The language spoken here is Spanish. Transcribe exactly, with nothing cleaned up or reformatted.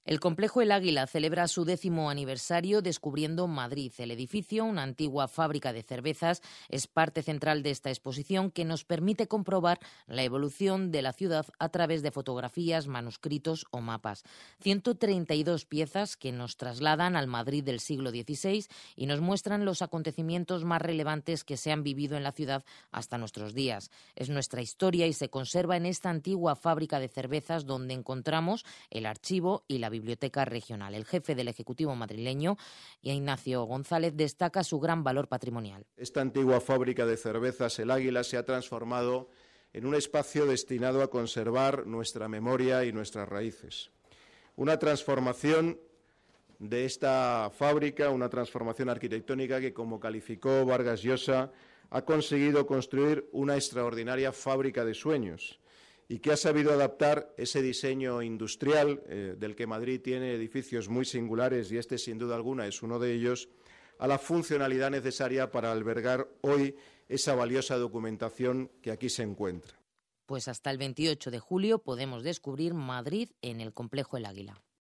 El complejo El Águila celebra su décimo aniversario descubriendo Madrid. El edificio, una antigua fábrica de cervezas, es parte central de esta exposición que nos permite comprobar la evolución de la ciudad a través de fotografías, manuscritos o mapas. ciento treinta y dos piezas que nos trasladan al Madrid del siglo dieciséis y nos muestran los acontecimientos más relevantes que se han vivido en la ciudad hasta nuestros días. Es nuestra historia y se conserva en esta antigua fábrica de cervezas donde encontramos el archivo y la Biblioteca Regional. El jefe del Ejecutivo madrileño, Ignacio González, destaca su gran valor patrimonial. Esta antigua fábrica de cervezas, El Águila, se ha transformado en un espacio destinado a conservar nuestra memoria y nuestras raíces. Una transformación de esta fábrica, una transformación arquitectónica que, como calificó Vargas Llosa, ha conseguido construir una extraordinaria fábrica de sueños y que ha sabido adaptar ese diseño industrial, eh, del que Madrid tiene edificios muy singulares, y este sin duda alguna es uno de ellos, a la funcionalidad necesaria para albergar hoy esa valiosa documentación que aquí se encuentra. Pues hasta el veintiocho de julio podemos descubrir Madrid en el complejo El Águila.